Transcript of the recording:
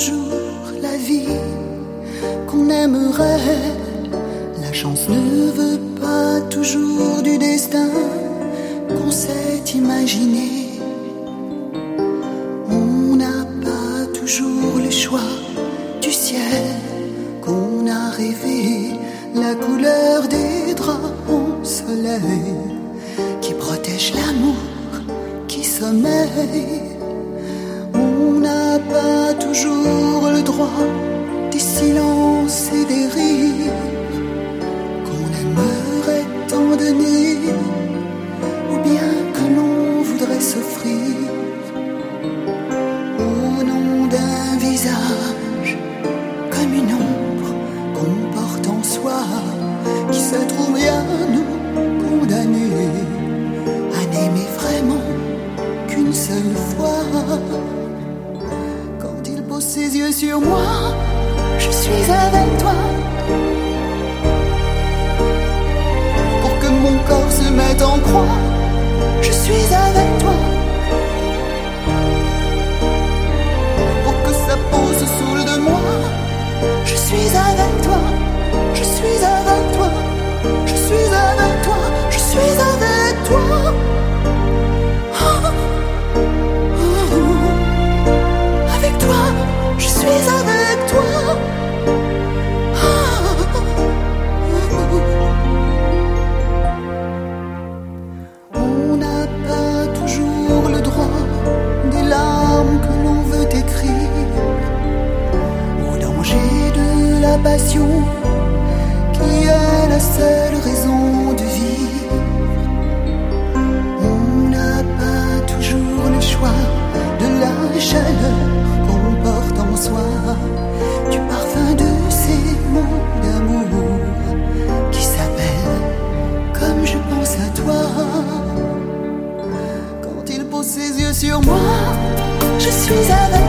toujours la vie qu'on aimerait. La chance ne veut pas toujours du destin qu'on s'est imaginé. On n'a pas toujours le choix du ciel qu'on a rêvé, la couleur des draps au soleil qui protège l'amour qui sommeille. On n'a pas toujours le droit des silences et des rires qu'on aimerait tant donner, ou bien que l'on voudrait s'offrir au nom d'un visage comme une ombre qu'on porte en soi, qui se trouve bien nous condamner à n'aimer vraiment qu'une seule fois. Quand il pose ses yeux sur moi, je suis avec toi. Pour que mon corps se mette en croix, je suis avec toi. Pour que sa peau se saoule de moi, je suis avec toi. Je suis avec toi. Je suis avec toi. Je suis avec toi. Avec toi, je suis avec toi. On n'a pas toujours le droit des larmes que l'on veut écrire, au danger de la passion qui est la seule raison de vivre. On n'a pas toujours le choix de la chaleur qu'on porte en soi, du parfum de ces mots d'amour qui s'appellent comme je pense à toi. Quand il pose ses yeux sur moi, je suis avec